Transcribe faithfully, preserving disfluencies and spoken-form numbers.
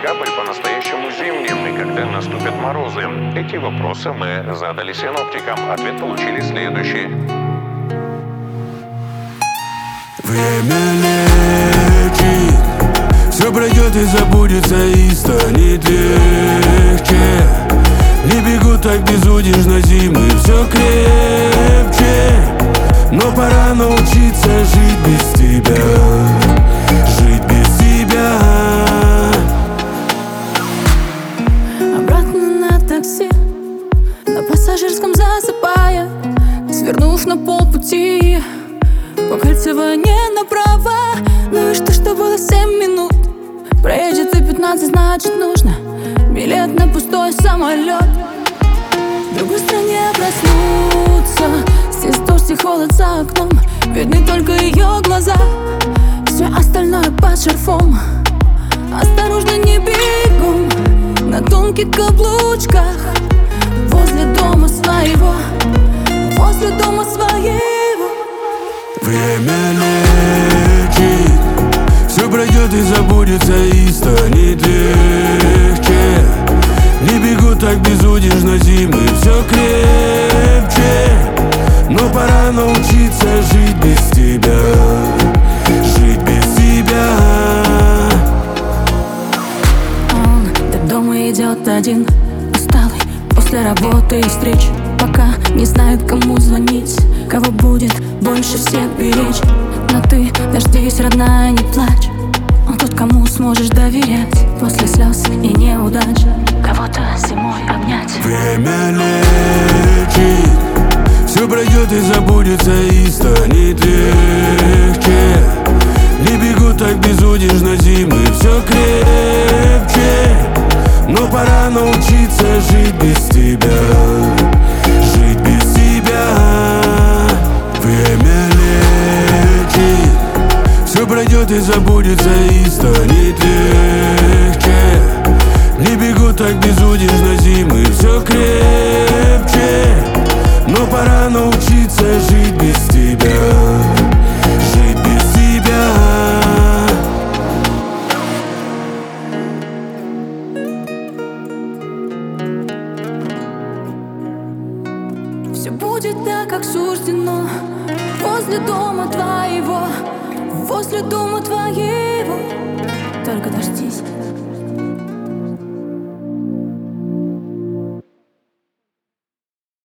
декабрь по-настоящему зимним, и когда наступят морозы? Эти вопросы мы задали синоптикам. Ответ получили следующий. Время лечит, все пройдет и забудется, и станет легче. Не бегу так безудержно зимы, все крепче. Но пора научиться жить без тебя, жить без тебя. Обратно на такси, на пассажирском засыпая, свернув на полпути по Кольцевой не направо. Ну и что, что было семь минут? Проедет и пятнадцать, значит нужно билет на пустой самолет. В другой стране проснуться, здесь дождь и холод за окном, видны только ее глаза, все остальное под шарфом. Осторожно, не бегом, на тонких каблучках, возле дома своего, возле дома своего. Время лечит, все пройдет и забудется, и станет легче. Не бегу так безудержно зимы, все крепче. Но пора научиться жить без тебя, жить без тебя. Он до дома идет один, усталый после работы и встреч, пока не знает, кому звонить, кого будет больше всех беречь. Но ты дождись, родная, не плачь, он тот, кому сможешь доверять после слез и неудач, кого-то зимой обнять. Время лечит, все пройдет и забудется, и станет легче. Не бегу так безудержно зимы, все крепче. Но пора научиться жить без тебя, жить без тебя. Время лечит, все пройдет и забудется, и станет легче. Не бегу так безудержно зимы, все крепче. Но пора научиться жить без тебя, жить без тебя. Все будет так, как суждено, возле дома твоего, возле дома твоего. Только дождись.